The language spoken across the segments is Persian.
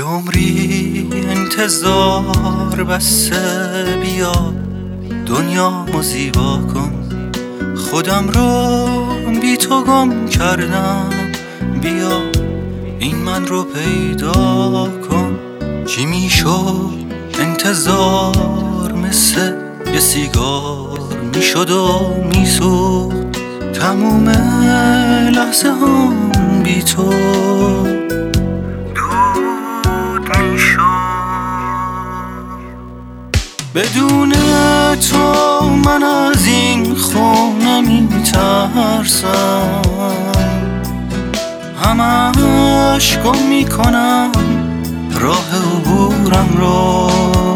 یه عمری انتظار بسته، بیا دنیامو زیبا کن. خودم رو بی تو گم کردم، بیا این من رو پیدا کن. چی میشد انتظار مثل یه سیگار میشد و میسوخت، تموم لحظه هم بی تو دود میشد. بدون تو من از این خونه میترسم، همش گم میکنم راه عبورم رو.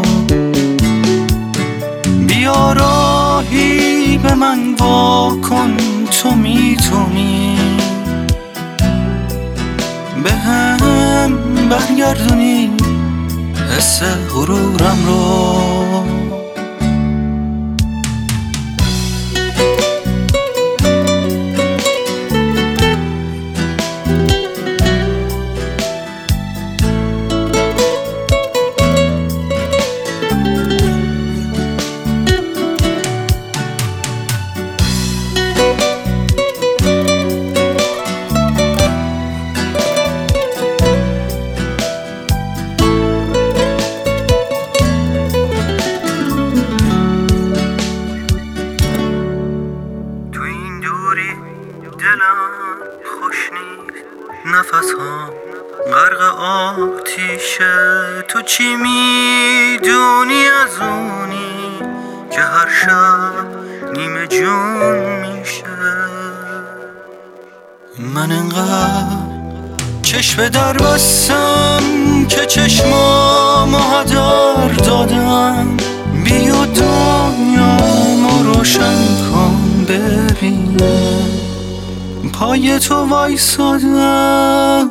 بیا راهی به من واکن، تو میتونی به هم برگردونی حس غرورم رو. دلم خوش نیست، نفسم غرق آتیشه. تو چی میدونی از اونی که هر شب نیمه جون میشه؟ من انقدر چشم در بستم که چشمامو هدر دادم. بیا دنیامو روشن کن، ببین پای تو وایسادم.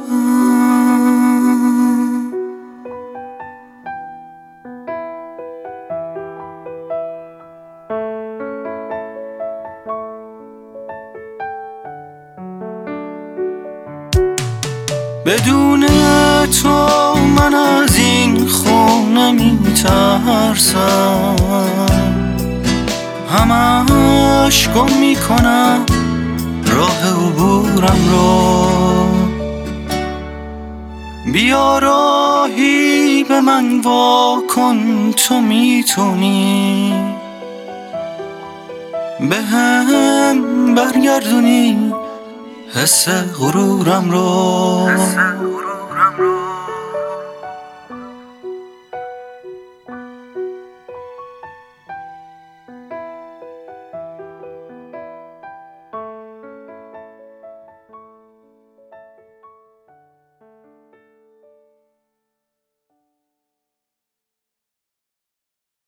بدون تو من از این خونه میترسم، همش گم میکنم راه عبورم رو. بیا راهی به من واکن، تو میتونی به هم برگردونی حس غرورم رو.